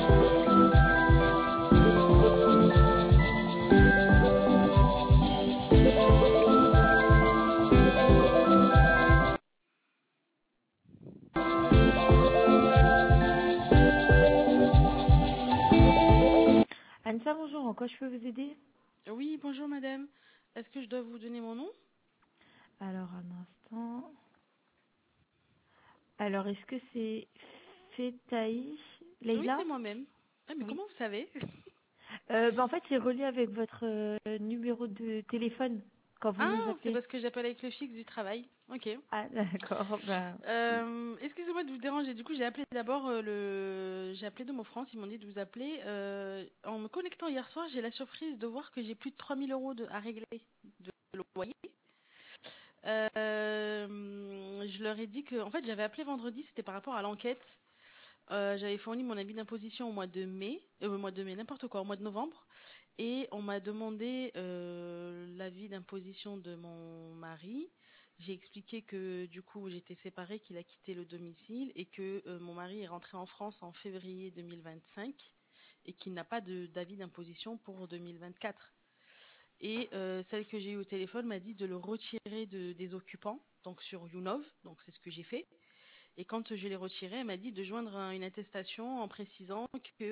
Anissa, bonjour, en quoi je peux vous aider? Oui, bonjour madame. Est-ce que je dois vous donner mon nom? Alors, un instant. Alors, est-ce que c'est Fetaï Oui, Leïla? c'est moi-même. Ah, mais Oui. comment vous savez? En fait, c'est relié avec votre numéro de téléphone quand vous Ah, nous c'est appelez. parce que j'appelle avec le fixe du travail. Ok. Ah, d'accord. Bah, Excusez-moi de vous déranger. Du coup, j'ai appelé d'abord j'ai appelé Domo France. Ils m'ont dit de vous appeler. En me connectant hier soir, j'ai la surprise de voir que j'ai plus de 3000 euros à régler de loyer. Je leur ai dit que, en fait, j'avais appelé vendredi. C'était par rapport à l'enquête. J'avais fourni mon avis d'imposition au mois de mai, n'importe quoi, au mois de novembre. Et on m'a demandé l'avis d'imposition de mon mari. J'ai expliqué que du coup j'étais séparée, qu'il a quitté le domicile et que mon mari est rentré en France en février 2025 et qu'il n'a pas d'avis d'imposition pour 2024. Et celle que j'ai eue au téléphone m'a dit de le retirer des occupants, donc sur Younov, donc c'est ce que j'ai fait. Et quand je l'ai retiré, elle m'a dit de joindre une attestation en précisant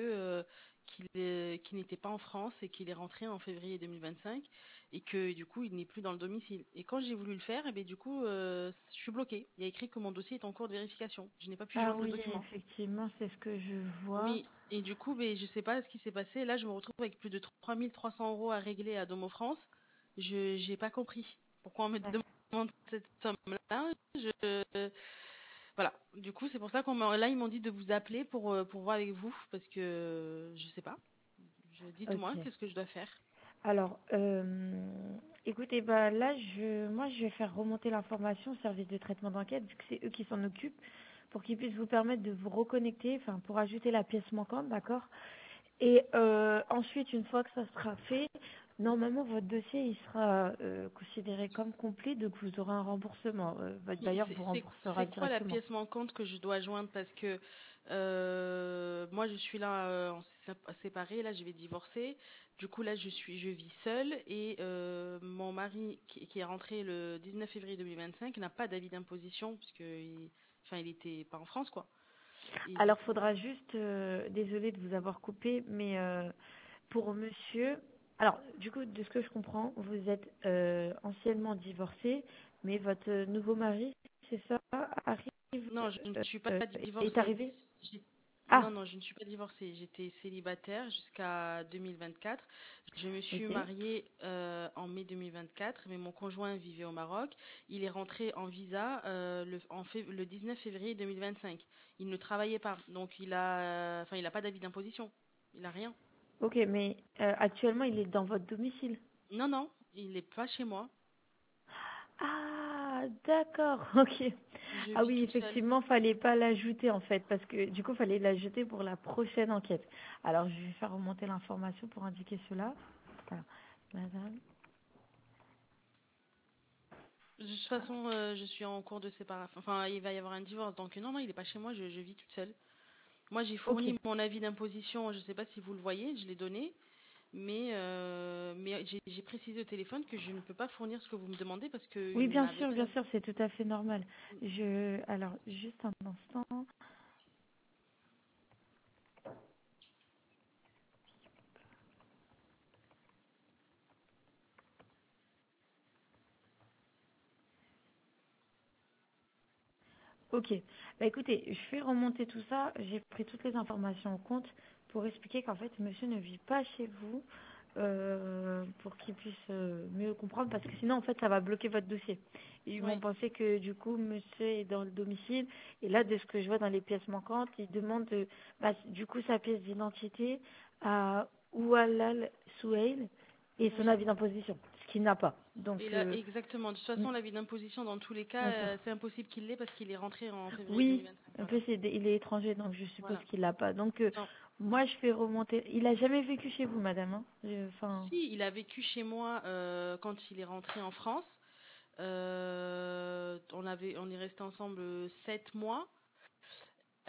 qu'il n'était pas en France et qu'il est rentré en février 2025 et que du coup il n'est plus dans le domicile. Et quand j'ai voulu le faire, et bien, du coup je suis bloquée. Il y a écrit que mon dossier est en cours de vérification. Je n'ai pas pu ah joindre le oui, document. effectivement, c'est ce que je vois. Oui, et du coup ben, je ne sais pas ce qui s'est passé. Là je me retrouve avec plus de 3300 euros à régler à Domo France. Je n'ai pas compris pourquoi on me demande cette somme-là. Voilà, du coup, c'est pour ça là, ils m'ont dit de vous appeler pour voir avec vous, parce que je sais pas. Dites-moi, Ok. qu'est-ce que je dois faire? Alors, écoutez, bah là, moi, je vais faire remonter l'information au service de traitement d'enquête, vu que c'est eux qui s'en occupent, pour qu'ils puissent vous permettre de vous reconnecter, enfin, pour ajouter la pièce manquante, d'accord? Et ensuite, une fois que ça sera fait, normalement, votre dossier, il sera considéré comme complet, donc vous aurez un remboursement. Votre Mais bailleur vous remboursera c'est quoi la directement. pièce manquante que je dois joindre? Parce que moi, je suis là séparée, là, je vais divorcer. Du coup, là, je vis seule et mon mari, qui est rentré le 19 février 2025, n'a pas d'avis d'imposition, puisque enfin, il était pas en France, quoi. Et du Alors, coup, faudra juste, désolée de vous avoir coupé, mais pour monsieur, alors du coup, de ce que je comprends, vous êtes anciennement divorcé, mais votre nouveau mari, c'est ça, arrive, non, je ne suis pas est divorcée. arrivé? J'ai- Ah, Non, non, je ne suis pas divorcée. J'étais célibataire jusqu'à 2024. Je me suis ok. mariée en mai 2024, mais mon conjoint vivait au Maroc. Il est rentré en visa le 19 février 2025. Il ne travaillait pas, donc enfin, il a pas d'avis d'imposition. Il a rien. Ok, mais actuellement, il est dans votre domicile. Non, non, il n'est pas chez moi. Ah, d'accord, ok. Je Ah vis oui, toute seule. effectivement, fallait pas l'ajouter en fait, parce que du coup, fallait l'ajouter pour la prochaine enquête. Alors, je vais faire remonter l'information pour indiquer cela. Alors, madame. De toute façon, je suis en cours de séparation. Enfin, il va y avoir un divorce, donc non, non, il n'est pas chez moi. Je vis toute seule. Moi, j'ai Ok. fourni mon avis d'imposition, je ne sais pas si vous le voyez, je l'ai donné, mais j'ai précisé au téléphone que je ne peux pas fournir ce que vous me demandez parce Oui, qu'il n'avait pas bien d'avis. sûr, c'est tout à fait normal. Alors, juste un instant. Ok. Bah écoutez, je fais remonter tout ça. J'ai pris toutes les informations en compte pour expliquer qu'en fait, monsieur ne vit pas chez vous, pour qu'il puisse mieux comprendre, parce que sinon, en fait, ça va bloquer votre dossier. Ils vont Oui. penser que du coup, monsieur est dans le domicile. Et là, de ce que je vois dans les pièces manquantes, il demande du coup sa pièce d'identité à Oualal Souheil et son Oui. avis d'imposition, ce qu'il n'a pas. Donc, Et là, exactement. De toute façon, l'avis d'imposition, dans tous les cas, d'accord. c'est impossible qu'il l'ait parce qu'il est rentré en février Oui, 2025. en Voilà. plus il est étranger, donc je suppose Voilà. qu'il l'a pas. Donc Non. moi je fais remonter. Il a jamais vécu chez vous, madame, hein. Enfin, Si, il a vécu chez moi quand il est rentré en France. On est resté ensemble 7 mois.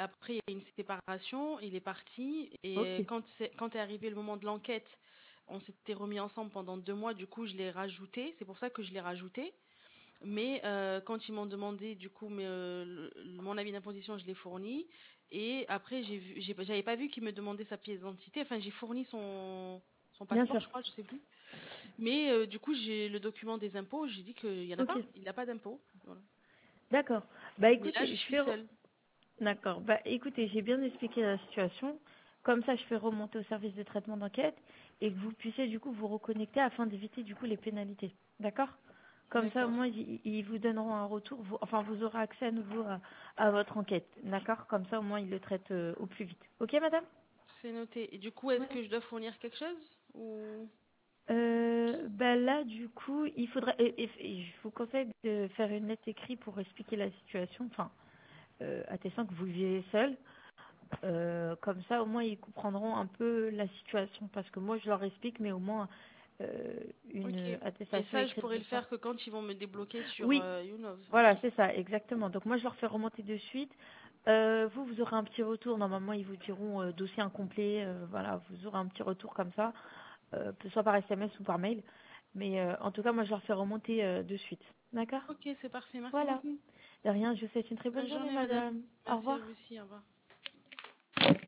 Après, il y a une séparation, il est parti. Et Ok, quand est arrivé le moment de l'enquête, on s'était remis ensemble pendant 2 mois. Du coup, je l'ai rajouté. C'est pour ça que je l'ai rajouté. Mais quand ils m'ont demandé, du coup, mon avis d'imposition, je l'ai fourni. Et après, j'avais pas vu qu'il me demandait sa pièce d'identité. Enfin, j'ai fourni son bien passeport, sûr. je crois, je sais plus. Mais du coup, j'ai le document des impôts. J'ai dit qu'il y en a Ok, pas. Il n'a pas d'impôts. Voilà. d'accord. Bah Mais là, je écoutez, suis seule. d'accord. Bah écoutez, j'ai bien expliqué la situation. Comme ça, je fais remonter au service de traitement d'enquête et que vous puissiez du coup vous reconnecter afin d'éviter du coup les pénalités. D'accord? Comme ça, au D'accord. moins, ils vous donneront un retour. Enfin, vous aurez accès à nouveau à votre enquête. D'accord? Comme ça, au moins, ils le traitent au plus vite. Ok, madame? C'est noté. Et du coup, est-ce Ouais. que je dois fournir quelque chose ou... Bah là, du coup, il faudrait. Et je vous conseille de faire une lettre écrite pour expliquer la situation. Enfin, attestant que vous vivez seul. Comme ça, au moins, ils comprendront un peu la situation. Parce que moi, je leur explique, mais au moins, euh, Ok. une Et attestation ça, je écrite pourrais de le ça. faire que quand ils vont me débloquer sur Oui, YouNov. Ok. voilà, c'est ça, exactement. Donc moi, je leur fais remonter de suite. Vous aurez un petit retour. Normalement, ils vous diront dossier incomplet. Voilà, vous aurez un petit retour comme ça, que ce soit par SMS ou par mail. Mais en tout cas, moi, je leur fais remonter de suite. D'accord? Ok, c'est parfait. Merci Voilà. beaucoup. De rien, je vous souhaite une très Bonne bonne journée, journée, madame. madame. Au Merci à revoir. vous aussi. Au revoir.